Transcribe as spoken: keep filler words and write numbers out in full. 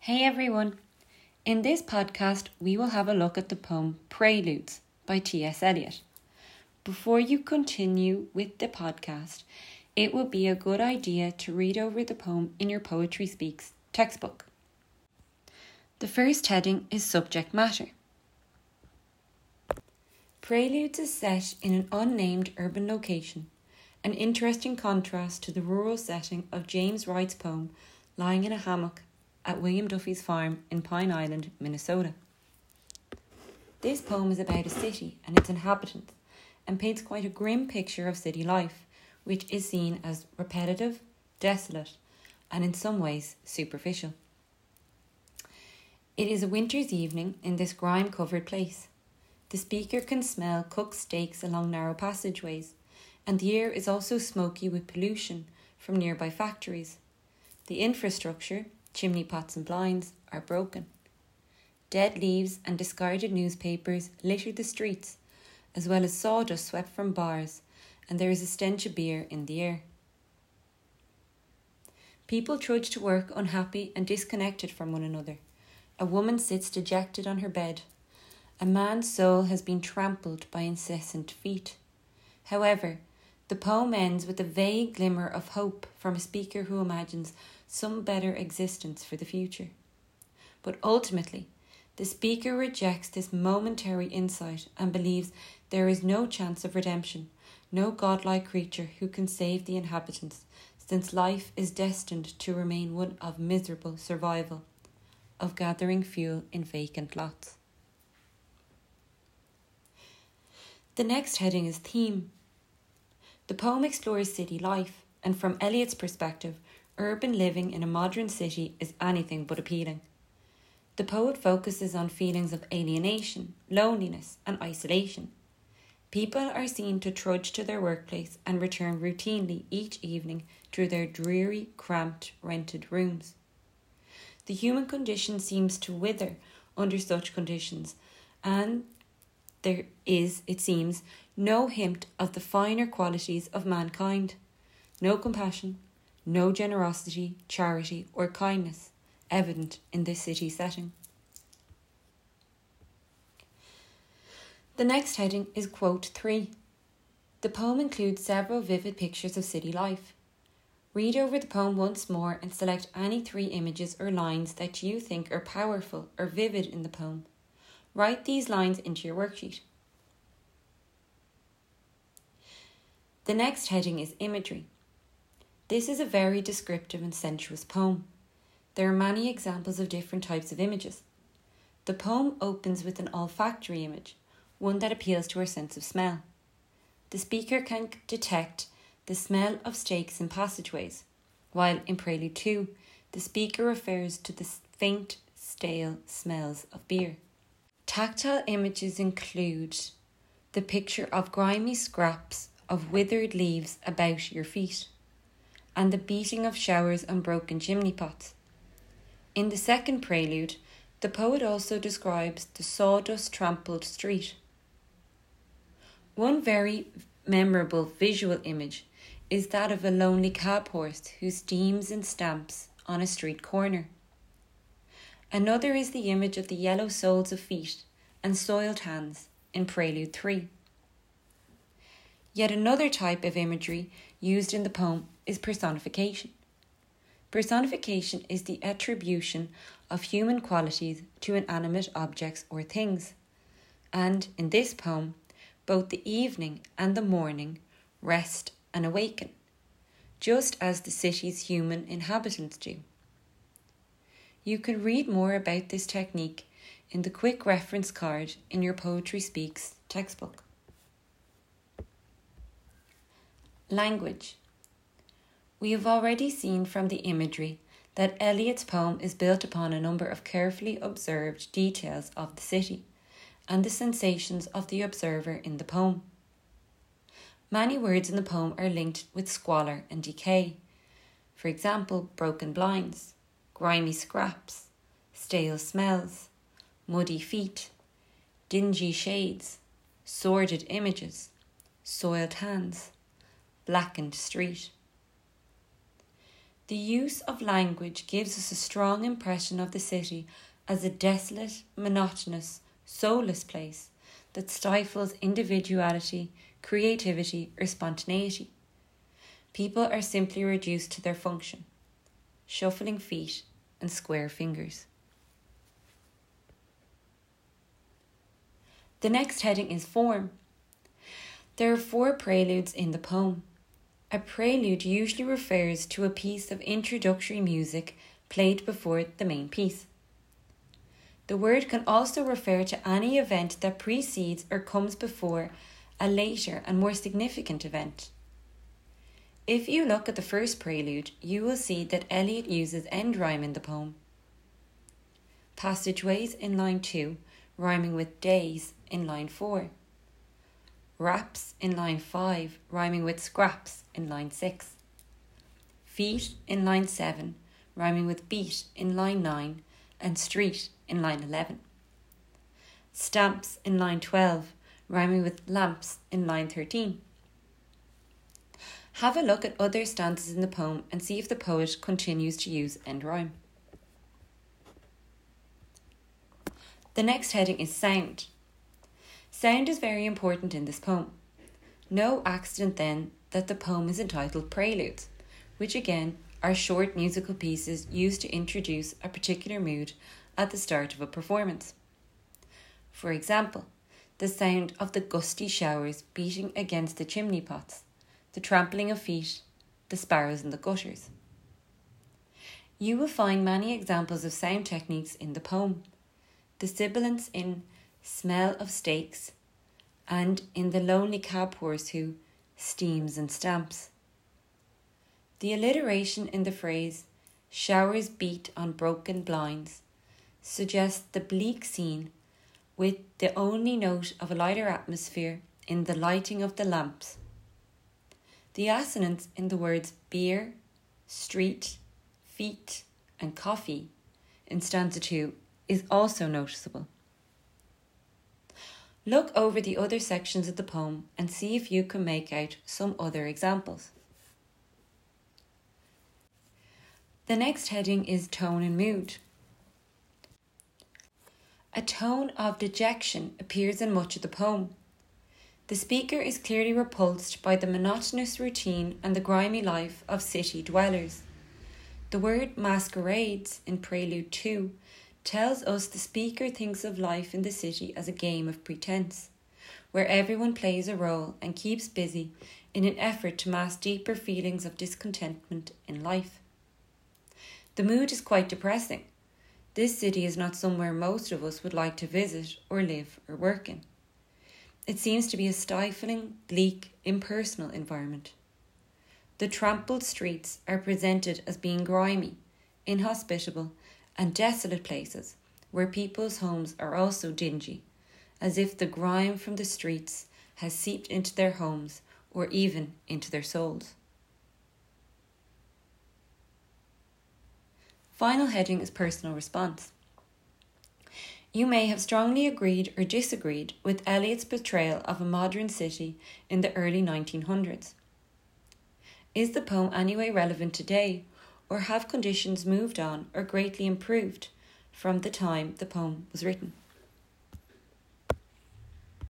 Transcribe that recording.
Hey everyone! In this podcast, we will have a look at the poem Preludes by T S Eliot. Before you continue with the podcast, it would be a good idea to read over the poem in your Poetry Speaks textbook. The first heading is Subject Matter. Preludes is set in an unnamed urban location, an interesting contrast to the rural setting of James Wright's poem Lying in a Hammock at William Duffy's farm in Pine Island, Minnesota. This poem is about a city and its inhabitants and paints quite a grim picture of city life, which is seen as repetitive, desolate, and in some ways superficial. It is a winter's evening in this grime-covered place. The speaker can smell cooked steaks along narrow passageways, and the air is also smoky with pollution from nearby factories. The infrastructure, chimney pots and blinds, are broken. Dead leaves and discarded newspapers litter the streets, as well as sawdust swept from bars, and there is a stench of beer in the air. People trudge to work unhappy and disconnected from one another. A woman sits dejected on her bed. A man's soul has been trampled by incessant feet. However, the poem ends with a vague glimmer of hope from a speaker who imagines some better existence for the future. But ultimately, the speaker rejects this momentary insight and believes there is no chance of redemption, no godlike creature who can save the inhabitants, since life is destined to remain one of miserable survival, of gathering fuel in vacant lots. The next heading is Theme. The poem explores city life, and from Eliot's perspective, urban living in a modern city is anything but appealing. The poet focuses on feelings of alienation, loneliness, and isolation. People are seen to trudge to their workplace and return routinely each evening through their dreary, cramped, rented rooms. The human condition seems to wither under such conditions, and there is, it seems, no hint of the finer qualities of mankind. No compassion, no generosity, charity, or kindness evident in this city setting. The next heading is Quote three. The poem includes several vivid pictures of city life. Read over the poem once more and select any three images or lines that you think are powerful or vivid in the poem. Write these lines into your worksheet. The next heading is Imagery. This is a very descriptive and sensuous poem. There are many examples of different types of images. The poem opens with an olfactory image, one that appeals to our sense of smell. The speaker can detect the smell of steaks in passageways, while in Prelude two, the speaker refers to the faint, stale smells of beer. Tactile images include the picture of grimy scraps of withered leaves about your feet, and the beating of showers on broken chimney pots. In the second prelude, the poet also describes the sawdust-trampled street. One very memorable visual image is that of a lonely cab horse who steams and stamps on a street corner. Another is the image of the yellow soles of feet and soiled hands in Prelude three. Yet another type of imagery used in the poem is personification. Personification is the attribution of human qualities to inanimate objects or things. And in this poem, both the evening and the morning rest and awaken, just as the city's human inhabitants do. You can read more about this technique in the quick reference card in your Poetry Speaks textbook. Language. We have already seen from the imagery that Eliot's poem is built upon a number of carefully observed details of the city and the sensations of the observer in the poem. Many words in the poem are linked with squalor and decay. For example, broken blinds, grimy scraps, stale smells, muddy feet, dingy shades, sordid images, soiled hands, blackened street. The use of language gives us a strong impression of the city as a desolate, monotonous, soulless place that stifles individuality, creativity, or spontaneity. People are simply reduced to their function, shuffling feet and square fingers. The next heading is form. There are four preludes in the poem. A prelude usually refers to a piece of introductory music played before the main piece. The word can also refer to any event that precedes or comes before a later and more significant event. If you look at the first prelude, you will see that Eliot uses end rhyme in the poem. Passageways in line two, rhyming with days in line four. Raps in line five, rhyming with scraps in line six. Feet in line seven, rhyming with beat in line nine, and street in line eleven. Stamps in line twelve, rhyming with lamps in line thirteen. Have a look at other stanzas in the poem and see if the poet continues to use end rhyme. The next heading is sound. Sound is very important in this poem. No accident then that the poem is entitled Preludes, which again are short musical pieces used to introduce a particular mood at the start of a performance. For example, the sound of the gusty showers beating against the chimney pots, the trampling of feet, the sparrows in the gutters. You will find many examples of sound techniques in the poem. The sibilants in Smell of Steaks and in The Lonely Cab Horse who steams and stamps. The alliteration in the phrase showers beat on broken blinds suggests the bleak scene with the only note of a lighter atmosphere in the lighting of the lamps. The assonance in the words beer, street, feet and coffee in stanza two is also noticeable. Look over the other sections of the poem and see if you can make out some other examples. The next heading is tone and mood. A tone of dejection appears in much of the poem. The speaker is clearly repulsed by the monotonous routine and the grimy life of city dwellers. The word masquerades in Prelude two tells us the speaker thinks of life in the city as a game of pretense, where everyone plays a role and keeps busy in an effort to mask deeper feelings of discontentment in life. The mood is quite depressing. This city is not somewhere most of us would like to visit or live or work in. It seems to be a stifling, bleak, impersonal environment. The trampled streets are presented as being grimy, inhospitable, and desolate places where people's homes are also dingy, as if the grime from the streets has seeped into their homes or even into their souls. Final heading is personal response. You may have strongly agreed or disagreed with Eliot's portrayal of a modern city in the early nineteen hundreds. Is the poem anyway relevant today, or have conditions moved on or greatly improved from the time the poem was written?